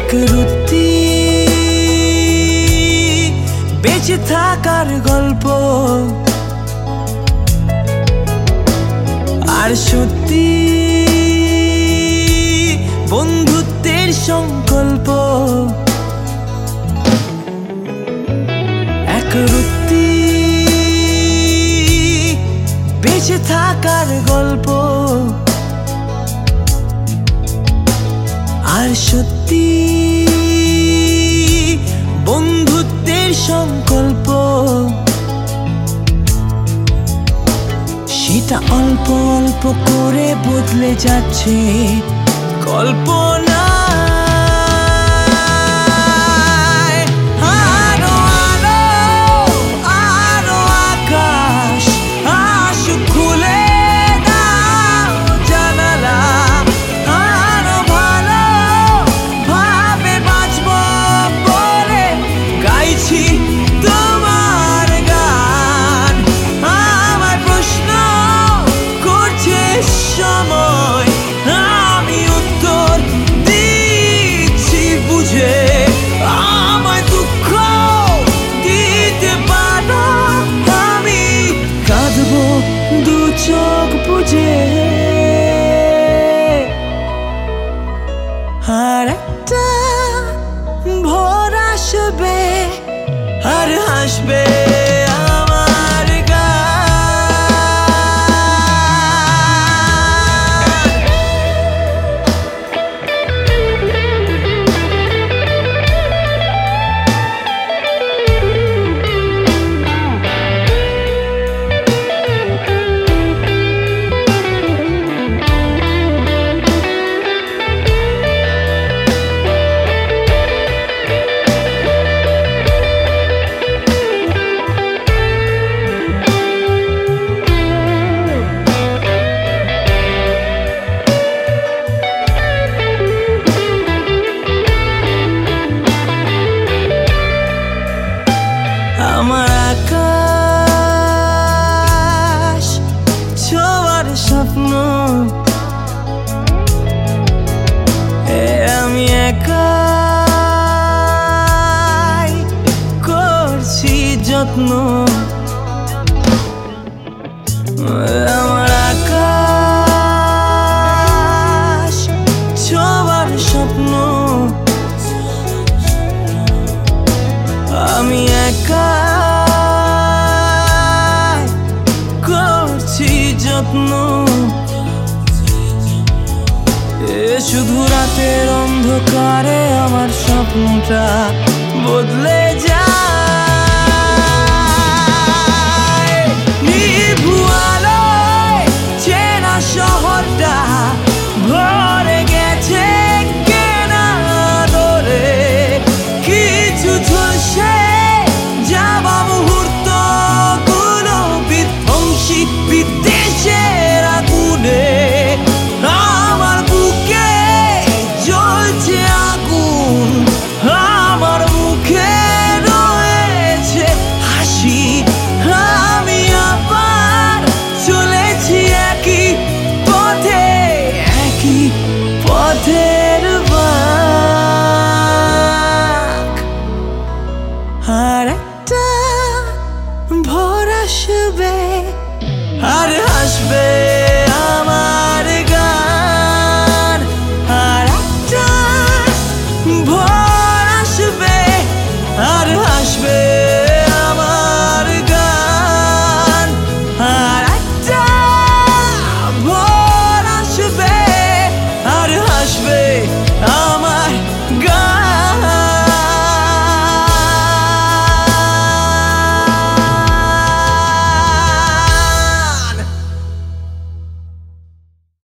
এক রুতি বেঁচে থাকার গল্প আর সত্যি বন্ধুত্বের সংকল্প। এক রুতি বেঁচে থাকার গল্প আর সত্যি বন্ধুত্বের সংকল্প। সেটা অল্প অল্প করে বদলে যাচ্ছে কল্পনা। চোখ বুঝে আর একটা ভোর আসবে আর হাসবে আমার আমার আকাশ ছোঁয়ার স্বপ্ন। আমি একাই করছি যত্ন। আমার আকাশ ছোঁয়ার স্বপ্ন। আমি একাই করছি যত্ন। শুধু রাতের অন্ধকারে আমার স্বপ্নটা বদলে যায়। নিভু আলোয় চেনা শহরটা ভরে গেছে কেনা দরে। কিছু ঝলসে যাওয়া মুহূর্ত গুলো বিধ্বংসী বিদ্বেষের আগুনে। আমার বুকে জ্বলছে আগুন, আমার মুখে রয়েছে হাসি। আমি আবার চলেছি একই পথে, একই পথের বাঁক। আর একটা ভোর আসবে আর হাসবে।